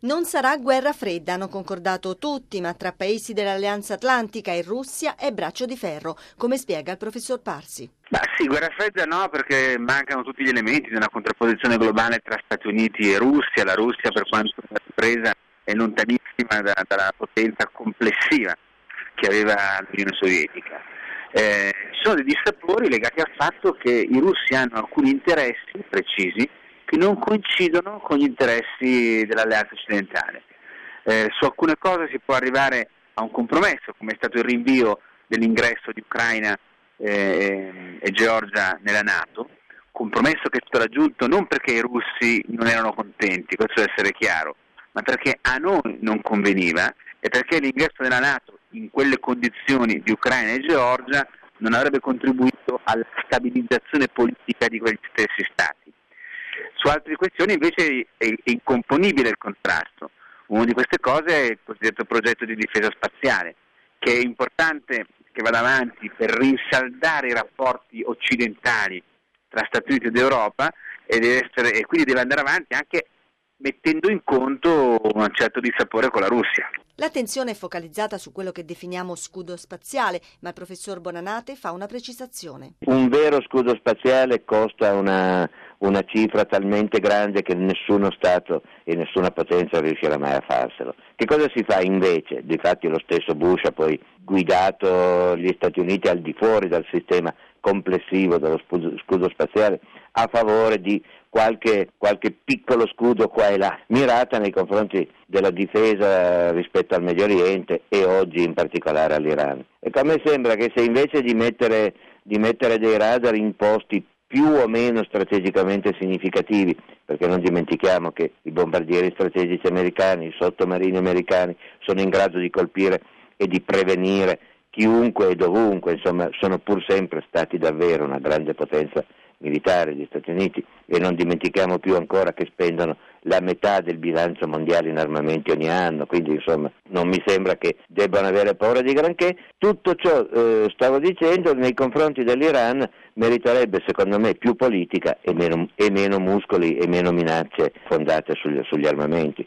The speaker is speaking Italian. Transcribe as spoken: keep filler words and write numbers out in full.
Non sarà guerra fredda, hanno concordato tutti, ma tra paesi dell'Alleanza Atlantica e Russia è braccio di ferro, come spiega il professor Parsi. Ma sì, guerra fredda no, perché mancano tutti gli elementi di una contrapposizione globale tra Stati Uniti e Russia. La Russia, per quanto è presa, è lontanissima da, dalla potenza complessiva che aveva l'Unione Sovietica. Eh, ci sono dei dissapori legati al fatto che i russi hanno alcuni interessi precisi che non coincidono con gli interessi dell'alleanza occidentale. Eh, su alcune cose si può arrivare a un compromesso, come è stato il rinvio dell'ingresso di Ucraina eh, e Georgia nella NATO, compromesso che è stato raggiunto non perché i russi non erano contenti, questo deve essere chiaro, ma perché a noi non conveniva e perché l'ingresso nella NATO in quelle condizioni di Ucraina e Georgia non avrebbe contribuito alla stabilizzazione politica di quegli stessi stati. Su altre questioni invece è incomponibile il contrasto. Una di queste cose è il cosiddetto progetto di difesa spaziale, che è importante che vada avanti per rinsaldare i rapporti occidentali tra Stati Uniti ed Europa e, deve essere, e quindi deve andare avanti anche mettendo in conto un certo dissapore con la Russia. L'attenzione è focalizzata su quello che definiamo scudo spaziale, ma il professor Bonanate fa una precisazione. Un vero scudo spaziale costa una, una cifra talmente grande che nessuno Stato e nessuna potenza riuscirà mai a farselo. Che cosa si fa invece? Difatti lo stesso Bush ha poi guidato gli Stati Uniti al di fuori dal sistema complessivo dello scudo, scudo spaziale a favore di qualche, qualche piccolo scudo qua e là, mirata nei confronti della difesa rispetto al Medio Oriente e oggi in particolare all'Iran. Ecco, a me sembra che se invece di mettere, di mettere dei radar in posti più o meno strategicamente significativi, perché non dimentichiamo che i bombardieri strategici americani, i sottomarini americani sono in grado di colpire e di prevenire chiunque e dovunque, insomma sono pur sempre stati davvero una grande potenza militare gli Stati Uniti, e non dimentichiamo più ancora che spendono la metà del bilancio mondiale in armamenti ogni anno, quindi insomma non mi sembra che debbano avere paura di granché. Tutto ciò, eh, stavo dicendo, nei confronti dell'Iran meriterebbe secondo me più politica e meno, e meno muscoli e meno minacce fondate sugli, sugli armamenti.